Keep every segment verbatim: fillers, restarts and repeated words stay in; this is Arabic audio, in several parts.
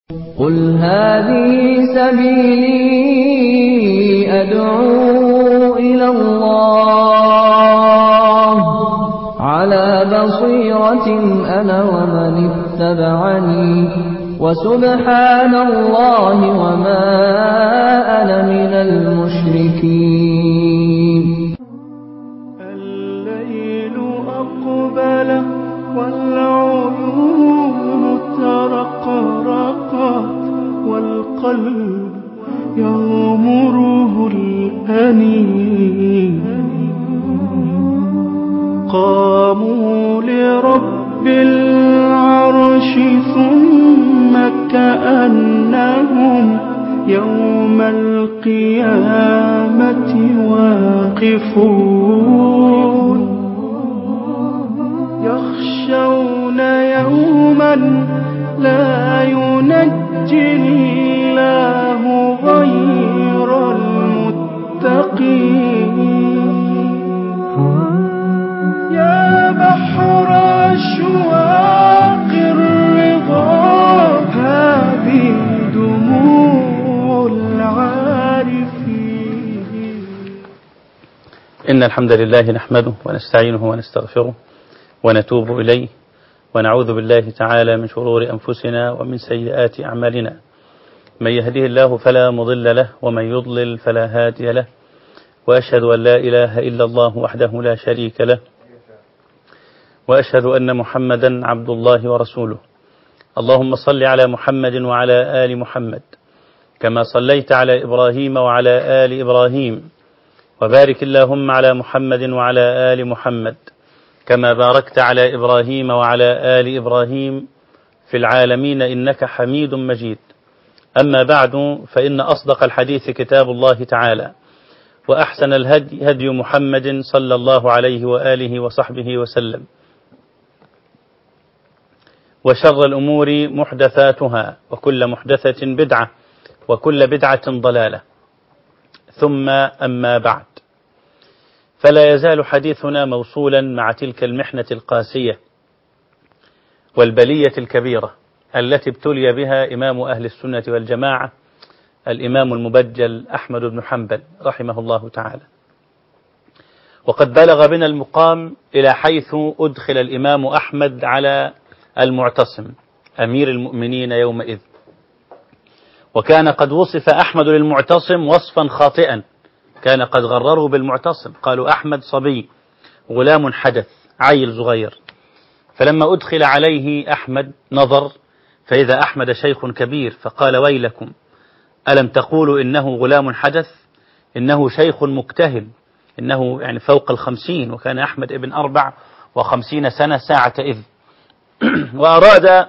قل هذه سبيلي أدعو إلى الله على بصيرة أنا ومن اتبعني وسبحان الله وما أنا من المشركين. الليل أقبل والعيون ترقرقت والقلب يغمره الأنين. قاموا لرب العرش ثم كأنهم يوم القيامة واقفون يخشون يوما لا ينجي الله غير المتقين. يا بحر أشواق الرضا هذه دموع العارفين. إن الحمد لله نحمده ونستعينه ونستغفره ونتوب إليه ونعوذ بالله تعالى من شرور أنفسنا ومن سيئات أعمالنا. من يهده الله فلا مضل له ومن يضلل فلا هادي له، وأشهد أن لا إله إلا الله وحده لا شريك له، وأشهد أن محمدا عبد الله ورسوله. اللهم صل على محمد وعلى آل محمد كما صليت على إبراهيم وعلى آل إبراهيم، وبارك اللهم على محمد وعلى آل محمد كما باركت على إبراهيم وعلى آل إبراهيم في العالمين إنك حميد مجيد. أما بعد، فإن أصدق الحديث كتاب الله تعالى، وأحسن الهدي هدي محمد صلى الله عليه وآله وصحبه وسلم، وشر الأمور محدثاتها وكل محدثة بدعة وكل بدعة ضلالة. ثم أما بعد، فلا يزال حديثنا موصولا مع تلك المحنة القاسية والبلية الكبيرة التي ابتلي بها إمام أهل السنة والجماعة الإمام المبجل أحمد بن حنبل رحمه الله تعالى. وقد بلغ بنا المقام إلى حيث أدخل الإمام أحمد على المعتصم أمير المؤمنين يومئذ، وكان قد وصف أحمد للمعتصم وصفا خاطئا، كان قد غرروا بالمعتصم، قالوا أحمد صبي غلام حدث عيل صغير. فلما أدخل عليه أحمد نظر فإذا أحمد شيخ كبير، فقال ويلكم ألم تقولوا إنه غلام حدث؟ إنه شيخ مكتهل، إنه يعني فوق الخمسين، وكان أحمد ابن أربع وخمسين سنة ساعة إذ. وأراد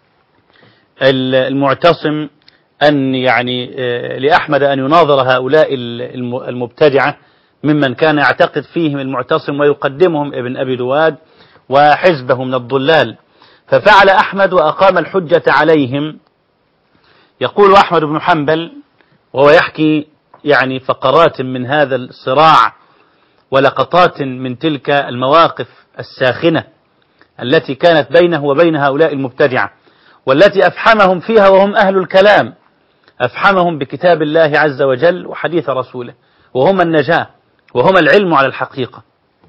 المعتصم أن يعني لأحمد أن يناظر هؤلاء المبتدعة ممن كان يعتقد فيهم المعتصم ويقدمهم ابن أبي دواد وحزبه من الضلال. ففعل أحمد وأقام الحجة عليهم. يقول أحمد بن حنبل وهو يحكي يعني فقرات من هذا الصراع ولقطات من تلك المواقف الساخنة التي كانت بينه وبين هؤلاء المبتدعة، والتي أفحمهم فيها وهم أهل الكلام، أفحمهم بكتاب الله عز وجل وحديث رسوله، وهم النجاة وهم العلم على الحقيقة.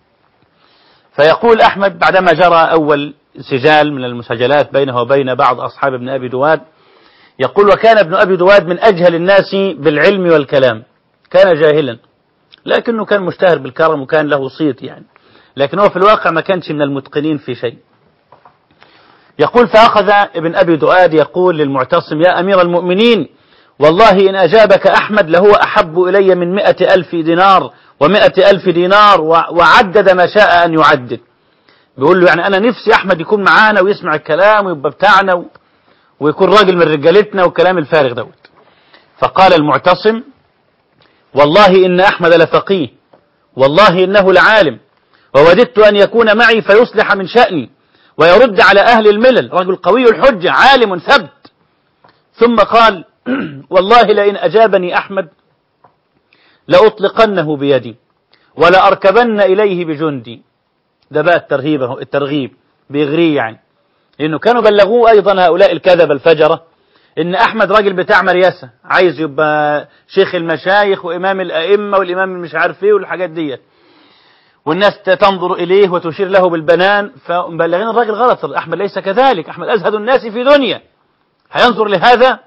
فيقول أحمد بعدما جرى أول سجال من المسجلات بينه وبين بعض أصحاب ابن أبي دواد، يقول وكان ابن أبي دواد من أجهل الناس بالعلم والكلام، كان جاهلا لكنه كان مشتهر بالكرم وكان له صيت يعني، لكن هو في الواقع ما كانش من المتقنين في شيء. يقول فأخذ ابن أبي دواد يقول للمعتصم يا أمير المؤمنين والله إن أجابك أحمد لهو أحب إلي من مئة ألف دينار ومئة ألف دينار، وعدد ما شاء أن يعدد. بيقول له يعني أنا نفسي أحمد يكون معانا ويسمع الكلام ويبقى بتاعنا ويكون راجل من رجالتنا والكلام الفارغ دوت. فقال المعتصم والله إن أحمد لفقيه، والله إنه لعالم، ووددت أن يكون معي فيصلح من شأني ويرد على أهل الملل، رجل قوي الحجة عالم ثبت. ثم قال والله لئن أجابني أحمد لأطلقنه بيدي ولأركبن إليه بجندي. ده بقى الترهيب الترغيب بيغريه يعني، لأنه كانوا بلغوه أيضا هؤلاء الكذب الفجرة إن أحمد راجل بتاع مريسة، عايز يبقى شيخ المشايخ وإمام الأئمة والإمام مش عارف إيه والحاجات دي، والناس تنظر إليه وتشير له بالبنان، فمبلغين الراجل غلط. أحمد ليس كذلك، أحمد أزهد الناس في دنيا، هينظر لهذا؟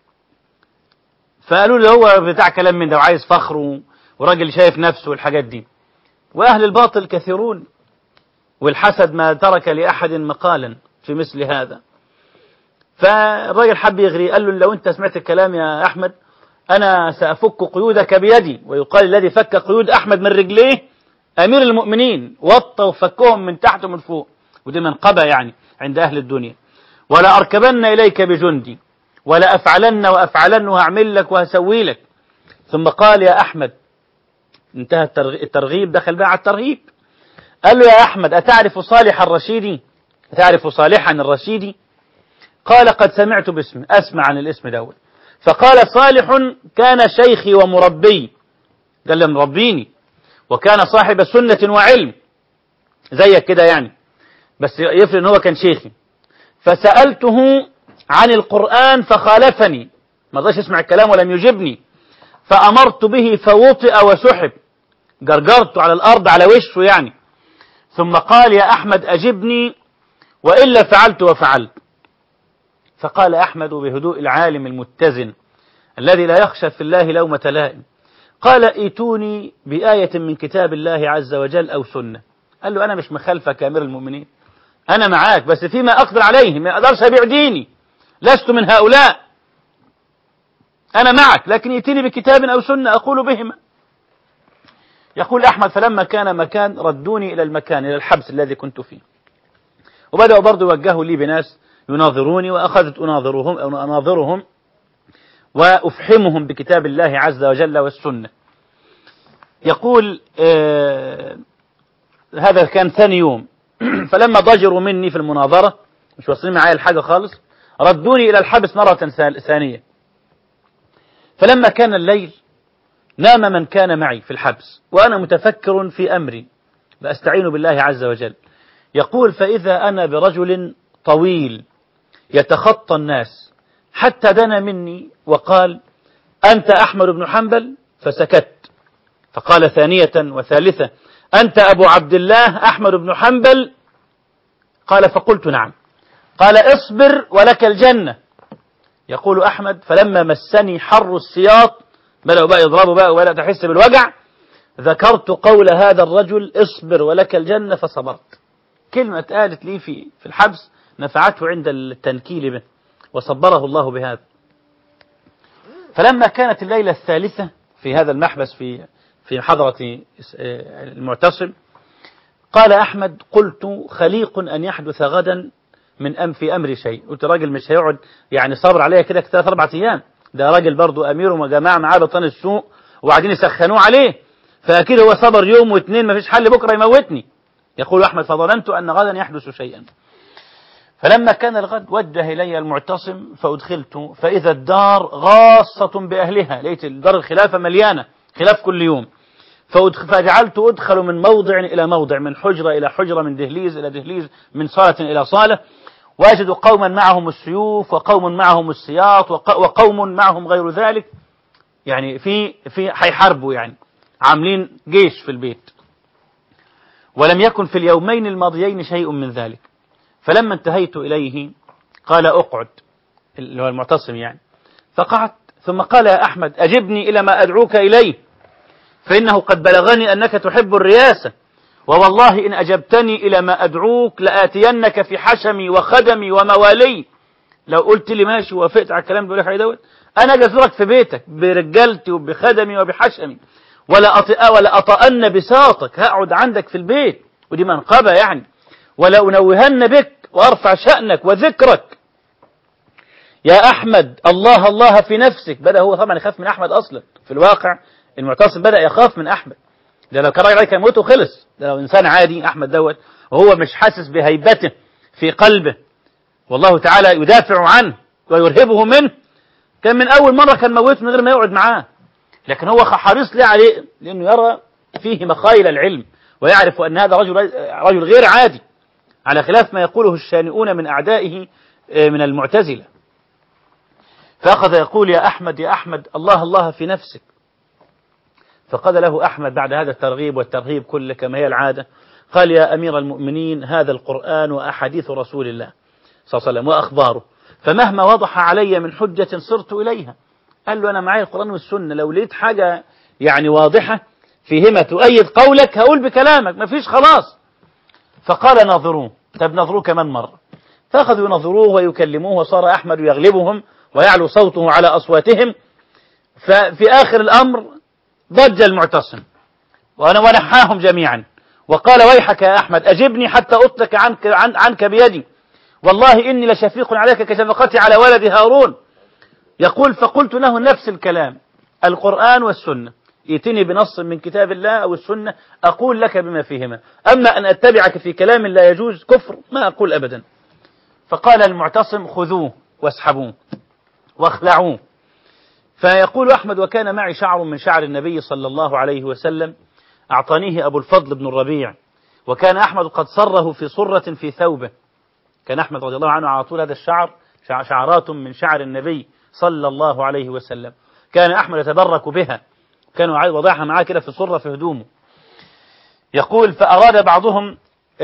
فقالوا له هو بتاع كلام من ده وعايز فخر وراجل شايف نفسه والحاجات دي. وأهل الباطل كثيرون، والحسد ما ترك لأحد مقالا في مثل هذا. فالراجل حب يغري، قال له لو أنت سمعت الكلام يا أحمد أنا سأفك قيودك بيدي. ويقال الذي فك قيود أحمد من رجليه أمير المؤمنين، وطوا فكهم من تحت ومن فوق، ودي منقبة يعني عند أهل الدنيا. ولا أركبن إليك بجندي ولا أفعلن وأفعلن وهعمل لك وهسوي لك. ثم قال يا أحمد، انتهى الترغيب، دخل بقى على الترهيب. قال له يا أحمد أتعرف صالح الرشيدي؟ أتعرف صالحا الرشيدي؟ قال قد سمعت باسمه، أسمع عن الاسم دوت. فقال صالح كان شيخي ومربي، قال له مربيني، وكان صاحب سنة وعلم زيك كده يعني، بس يفرق ان هو كان شيخي. فسألته عن القرآن فخالفني، ما رضاش يسمع الكلام ولم يجبني. فأمرت به فوطئ وسحب، جرجرته على الأرض على وشه يعني. ثم قال يا أحمد أجبني وإلا فعلت وفعلت. فقال أحمد بهدوء العالم المتزن الذي لا يخشى في الله لومة لائم، قال ائتوني بآية من كتاب الله عز وجل أو سنة. قال له أنا مش مخالفك يا أمير المؤمنين، أنا معاك بس فيما أقدر عليه، ما أقدرش أبيع ديني، لست من هؤلاء، أنا معك، لكن ائتني بكتاب أو سنة أقول بهما. يقول أحمد فلما كان مكان ردوني إلى المكان، إلى الحبس الذي كنت فيه، وبدأوا برضو يوجهوا لي بناس يناظروني، وأخذت أناظرهم أو أناظرهم وأفحمهم بكتاب الله عز وجل والسنة. يقول آه هذا كان ثاني يوم. فلما ضجروا مني في المناظرة، مش واصلين معايا الحاجة خالص، ردوني إلى الحبس مرة ثانية. فلما كان الليل نام من كان معي في الحبس، وأنا متفكر في أمري فأستعين بالله عز وجل. يقول فإذا أنا برجل طويل يتخطى الناس حتى دنا مني وقال أنت أحمد بن حنبل؟ فسكت. فقال ثانية وثالثة أنت أبو عبد الله أحمد بن حنبل؟ قال فقلت نعم. قال اصبر ولك الجنة. يقول أحمد فلما مسني حر السياط، بدأوا بقى يضربوا بقى ولا تحس بالوجع، ذكرت قول هذا الرجل اصبر ولك الجنة فصبرت. كلمة قالت لي في في الحبس نفعته عند التنكيل به، وصبره الله بهذا. فلما كانت الليلة الثالثة في هذا المحبس في في حضرة المعتصم، قال أحمد قلت خليق أن يحدث غدا من أم في أمر شيء. قلت راجل مش هيقعد يعني صبر عليها كده ثلاث أربع أيام، ده راجل برضو أمير وجماعة معاه بطان السوق وبعدين يسخنوه عليه، فأكيد هو صبر يوم واثنين ما فيش حل بكرة يموتني. يقول أحمد فظننت أن غدا يحدث شيئا. فلما كان الغد وجه إلي المعتصم فأدخلت، فإذا الدار غاصة بأهلها، لقيت دار الخلافة مليانة خلاف كل يوم. فجعلت أدخل من موضع إلى موضع، من حجرة إلى حجرة، من دهليز إلى دهليز، من صالة إلى صالة، وأجد قوما معهم السيوف وقوم معهم السياط وقوم معهم غير ذلك، يعني في في هيحاربوا، يعني عاملين جيش في البيت. ولم يكن في اليومين الماضيين شيء من ذلك. فلما انتهيت إليه قال أقعد، اللي هو المعتصم يعني، فقعدت. ثم قال يا أحمد أجبني إلى ما أدعوك إليه، فإنه قد بلغني أنك تحب الرياسة، ووالله إن أجبتني إلى ما أدعوك لآتينك في حشمي وخدمي وموالي. لو قلت لي ماشي ووافقت على الكلام بيقول لك عليه دوت، أنا أجزرك في بيتك برجالتي وبخدمي وبحشمي، ولا أطئ ولا أطأن بساطك، هقعد عندك في البيت، ودي منقبة يعني، ولا أنوهن بك وأرفع شأنك وذكرك. يا أحمد الله الله في نفسك. بدأ هو طبعا يخاف من أحمد أصلا، في الواقع المعتصم بدأ يخاف من أحمد، ده لو كان راجل كان موته خلص، ده لو إنسان عادي أحمد دوت وهو مش حاسس بهيبته في قلبه والله تعالى يدافع عنه ويرهبه منه، كان من أول مرة كان موته من غير ما يقعد معاه. لكن هو حريص ليه عليه؟ لأنه يرى فيه مخايل العلم، ويعرف أن هذا رجل رجل غير عادي، على خلاف ما يقوله الشانئون من أعدائه من المعتزلة. فأخذ يقول يا أحمد يا أحمد الله الله في نفسك. فقال له أحمد بعد هذا الترغيب والترهيب كله كما هي العادة، قال يا أمير المؤمنين هذا القرآن وأحاديث رسول الله صلى الله عليه وسلم وأخباره، فمهما وضح علي من حجة صرت إليها. قال له أنا معي القرآن والسنة، لو لقيت حاجة يعني واضحة فيهما تؤيد قولك هقول بكلامك، ما فيش خلاص. فقال ناظروه. طب ناظروه كمان مرة. فأخذوا ينظروه ويكلموه، وصار أحمد يغلبهم ويعلو صوته على أصواتهم. ففي آخر الأمر ضج المعتصم وأنا ونحاهم جميعا وقال ويحك يا أحمد أجبني حتى أطلق عنك, عن عنك بيدي، والله إني لشفيق عليك كشفقتي على ولد هارون. يقول فقلت له نفس الكلام، القرآن والسنة، ائتني بنص من كتاب الله أو السنة أقول لك بما فيهما، أما أن أتبعك في كلام لا يجوز كفر ما أقول أبدا. فقال المعتصم خذوه واسحبوه واخلعوه. فيقول أحمد وكان معي شعر من شعر النبي صلى الله عليه وسلم أعطانيه أبو الفضل بن الربيع، وكان أحمد قد صره في صرة في ثوبه. كان أحمد رضي الله عنه على طول هذا الشعر شعرات من شعر النبي صلى الله عليه وسلم، كان أحمد يتبرك بها، كانوا وضعها معاه كده في صرة في هدومه. يقول فأراد بعضهم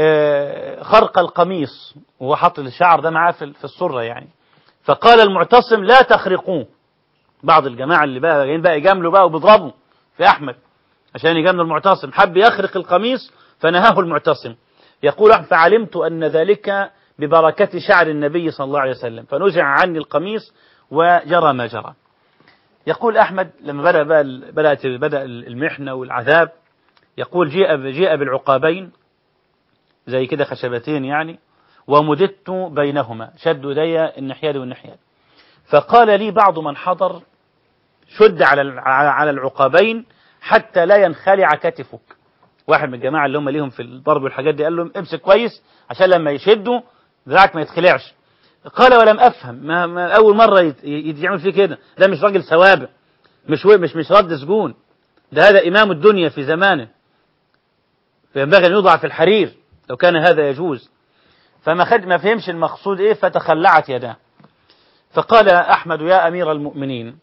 خرق القميص وهو حط الشعر ده معاه في الصرة يعني، فقال المعتصم لا تخرقوه. بعض الجماعة اللي بقى جايين بقى يجاملوا بقى وبيضربوا في أحمد عشان يجاملوا المعتصم، حب يخرق القميص فنهاه المعتصم. يقول فعلمت أن ذلك ببركة شعر النبي صلى الله عليه وسلم، فنزع عني القميص وجرى ما جرى. يقول أحمد لما بدأ بقى بدأت بدأ المحنة والعذاب، يقول جيء جيء بالعقابين زي كده خشبتين يعني، ومددت بينهما، شد يدي الناحية والناحية. فقال لي بعض من حضر شد على على العقابين حتى لا ينخلع كتفك. واحد من الجماعة اللي هم ليهم في الضرب والحاجات دي قال لهم امسك كويس عشان لما يشدوا ذراعك ما يتخلعش. قال ولم أفهم، ما, ما أول مرة يعمل فيه كده، ده مش راجل سوابق، مش مش مش رد سجون، ده هذا إمام الدنيا في زمانه، فينبغي أن يوضع في الحرير لو كان هذا يجوز. فما خد ما فهمش المقصود إيه، فتخلعت يداه. فقال أحمد يا أمير المؤمنين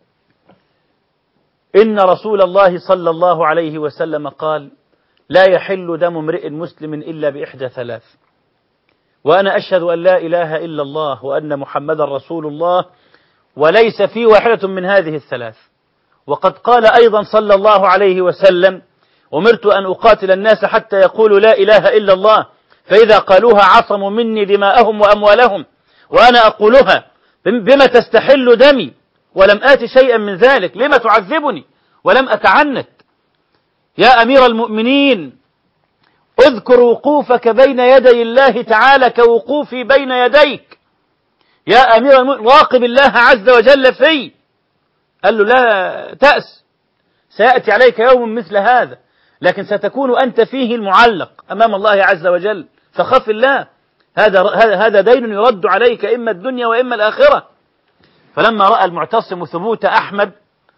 إن رسول الله صلى الله عليه وسلم قال لا يحل دم امرئ مسلم إلا بإحدى ثلاث، وأنا أشهد أن لا إله إلا الله وأن محمد رسول الله وليس في واحدة من هذه الثلاث. وقد قال أيضا صلى الله عليه وسلم أمرت أن أقاتل الناس حتى يقولوا لا إله إلا الله، فإذا قالوها عصموا مني دماءهم وأموالهم، وأنا أقولها بما تستحل دمي ولم آت شيئا من ذلك، لما تعذبني ولم أتعنت. يا أمير المؤمنين اذكر وقوفك بين يدي الله تعالى كوقوفي بين يديك. يا أمير المؤمنين راقب الله عز وجل في. قال له لا تأس، سيأتي عليك يوم مثل هذا، لكن ستكون أنت فيه المعلق أمام الله عز وجل، فخف الله، هذا هذا دين يرد عليك إما الدنيا وإما الآخرة. فلما رأى المعتصم ثبوت أحمد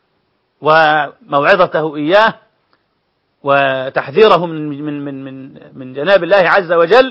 وموعظته إياه وتحذيره من من من من من جناب الله عز وجل،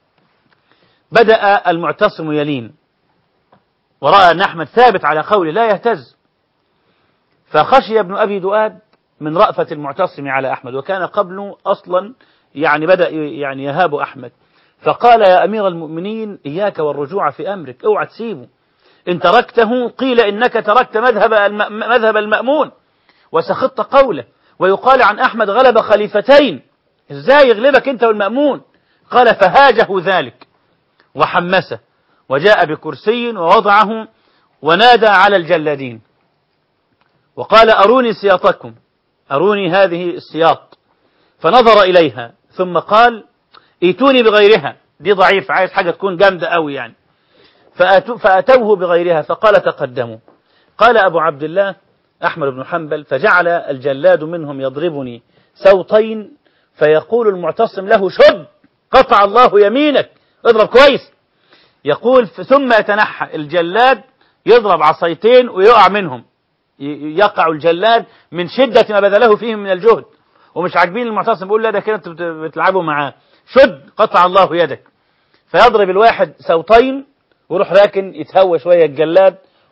بدأ المعتصم يلين، ورأى أن أحمد ثابت على قوله لا يهتز. فخشي ابن أبي دؤاد من رأفة المعتصم على أحمد، وكان قبله أصلا يعني بدأ يعني يهاب أحمد. فقال يا أمير المؤمنين إياك والرجوع في أمرك، اوعى تسيبه، إن تركته قيل إنك تركت مذهب مذهب المأمون وسخطت قوله، ويقال عن أحمد غلب خليفتين، إزاي يغلبك أنت والمأمون؟ قال فهاجه ذلك وحمسه، وجاء بكرسي ووضعه ونادى على الجلادين وقال أروني سياطكم، أروني هذه السياط. فنظر إليها ثم قال ائتوني بغيرها، دي ضعيف، عايز حاجة تكون جامدة قوي يعني. فأتوه بغيرها فقال تقدموا. قال أبو عبد الله أحمد بن حنبل فجعل الجلاد منهم يضربني سوطين، فيقول المعتصم له شد قطع الله يمينك، اضرب كويس. يقول ثم يتنحى الجلاد يضرب عصايتين ويقع منهم، يقع الجلاد من شدة ما بذله فيهم من الجهد، ومش عاجبين المعتصم، بيقول لا ده كده انتوا بتلعبوا معاه، شد قطع الله يدك. فيضرب الواحد سوطين ويروح راكن يتهوى شوية الجلاد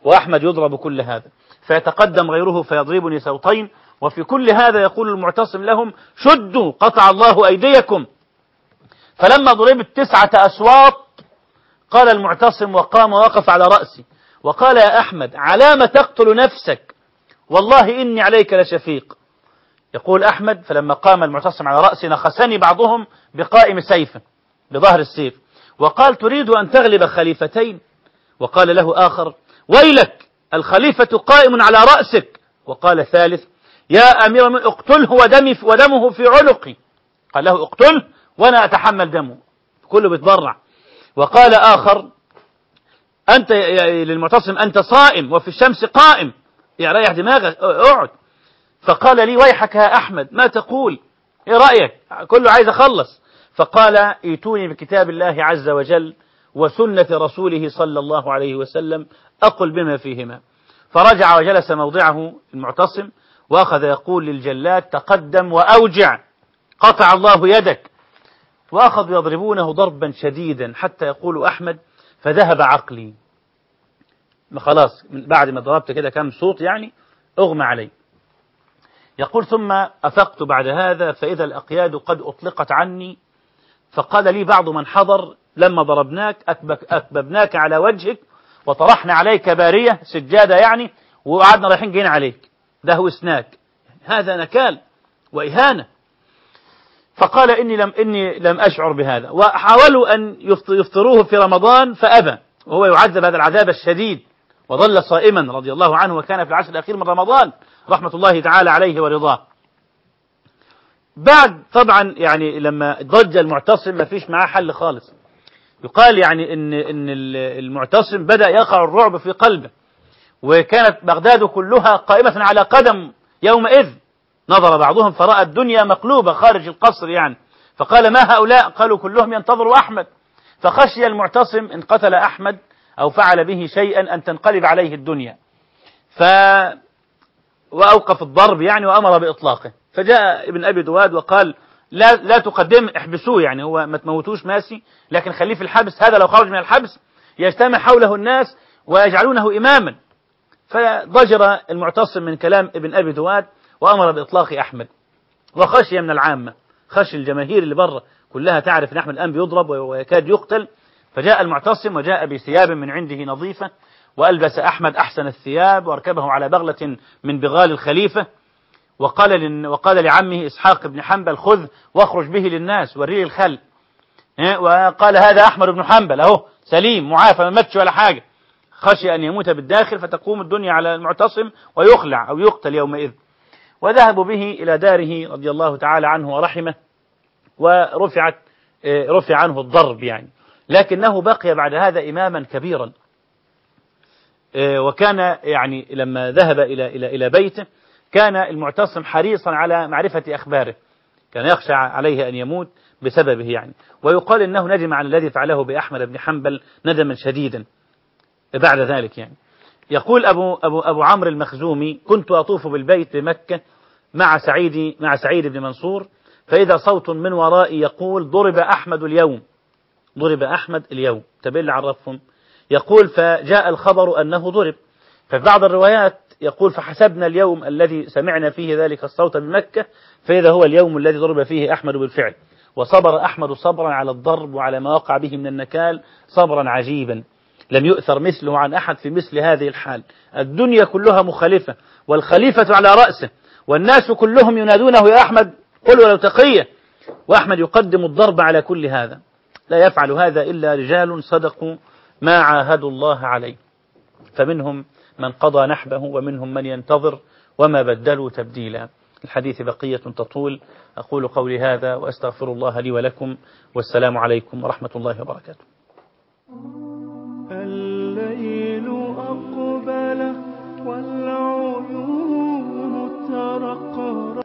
وأحمد يضرب كل هذا، فيتقدم غيره فيضربني صوتين. وفي كل هذا يقول المعتصم لهم: شدوا قطع الله أيديكم. فلما ضربت تسعة أسواط قال المعتصم وقام ووقف على رأسي وقال: يا أحمد، علام تقتل نفسك؟ والله إني عليك لشفيق. يقول أحمد: فلما قام المعتصم على رأسي نخسني بعضهم بقائم سيفه بظهر السيف وقال: تريد أن تغلب خليفتين؟ وقال له آخر: ويلك، الخليفة قائم على رأسك. وقال ثالث: يا أمير المؤمنين، اقتله ودمي ودمه في عنقي. قال له: اقتله وأنا أتحمل دمه. كله بيتبرع. وقال آخر: أنت للمعتصم أنت صائم وفي الشمس قائم، يعني ريح دماغك، اقعد. فقال لي: ويحك يا أحمد، ما تقول؟ إيه رأيك؟ كله عايز أخلص. فقال: ائتوني بكتاب الله عز وجل وسنة رسوله صلى الله عليه وسلم أقل بما فيهما. فرجع وجلس موضعه المعتصم وأخذ يقول للجلاد: تقدم وأوجع، قطع الله يدك. وأخذوا يضربونه ضربا شديدا حتى يقول أحمد: فذهب عقلي. خلاص بعد ما ضربت كده كم صوت يعني أغمى علي. يقول: ثم أفقت بعد هذا فإذا الأقياد قد أطلقت عني، فقال لي بعض من حضر: لما ضربناك أكببناك على وجهك وطرحنا عليك بارية سجادة يعني، وقعدنا رايحين جايين عليك، ده هو اسناك، هذا نكال وإهانة. فقال: إني لم إني لم أشعر بهذا. وحاولوا أن يفطروه في رمضان فأبى، وهو يعذب هذا العذاب الشديد، وظل صائما رضي الله عنه، وكان في العشر الأخير من رمضان رحمة الله تعالى عليه ورضاه. بعد طبعا يعني لما ضج المعتصم ما فيش معاه حل خالص. يقال يعني إن إن المعتصم بدأ يقع الرعب في قلبه، وكانت بغداد كلها قائمة على قدم يومئذ. نظر بعضهم فرأى الدنيا مقلوبة خارج القصر يعني، فقال: ما هؤلاء؟ قالوا: كلهم ينتظروا أحمد. فخشي المعتصم إن قتل أحمد أو فعل به شيئا أن تنقلب عليه الدنيا، ف وأوقف الضرب يعني وأمر بإطلاقه. فجاء ابن أبي دواد وقال: لا لا تقدم، احبسوه، يعني هو ما تموتوش ماشي، لكن خليه في الحبس، هذا لو خرج من الحبس يجتمع حوله الناس ويجعلونه إماما. فضجر المعتصم من كلام ابن أبي دواد وأمر بإطلاق أحمد، وخشي من العامة، خشي الجماهير اللي بره كلها تعرف أن أحمد الآن بيضرب ويكاد يقتل. فجاء المعتصم وجاء بثياب من عنده نظيفة، وألبس أحمد أحسن الثياب واركبه على بغلة من بغال الخليفة، وقال وقال لعمه إسحاق بن حنبل: خذ واخرج به للناس وريه الخل. وقال: هذا أحمد بن حنبل أهو سليم معافى ما ماتش ولا حاجة. خشي أن يموت بالداخل فتقوم الدنيا على المعتصم ويخلع أو يقتل يومئذ. وذهبوا به إلى داره رضي الله تعالى عنه ورحمه، ورفعت رفع عنه الضرب يعني، لكنه بقي بعد هذا إماما كبيرا. وكان يعني لما ذهب إلى إلى إلى بيته كان المعتصم حريصا على معرفة أخباره، كان يخشى عليه أن يموت بسببه يعني. ويقال إنه ندم على الذي فعله بأحمد بن حنبل ندما شديدا بعد ذلك يعني. يقول أبو أبو أبو عمرو المخزومي: كنت أطوف بالبيت بمكة مع سعيد مع سعيد بن منصور، فإذا صوت من ورائي يقول: ضرب أحمد اليوم، ضرب أحمد اليوم. طب اللي عرفهم؟ يقول: فجاء الخبر أنه ضرب. ففي بعض الروايات يقول: فحسبنا اليوم الذي سمعنا فيه ذلك الصوت بمكة فإذا هو اليوم الذي ضرب فيه أحمد بالفعل. وصبر أحمد صبرا على الضرب وعلى ما وقع به من النكال صبرا عجيبا لم يؤثر مثله عن أحد في مثل هذه الحال. الدنيا كلها مخالفة والخليفة على رأسه، والناس كلهم ينادونه: يا أحمد قل ولو تقية. وأحمد يقدم الضرب على كل هذا. لا يفعل هذا إلا رجال صدقوا ما عاهدوا الله عليه، فمنهم من قضى نحبه ومنهم من ينتظر وما بدلوا تبديلا. الحديث بقية تطول. أقول قولي هذا وأستغفر الله لي ولكم، والسلام عليكم ورحمة الله وبركاته. الليل أقبل والعيون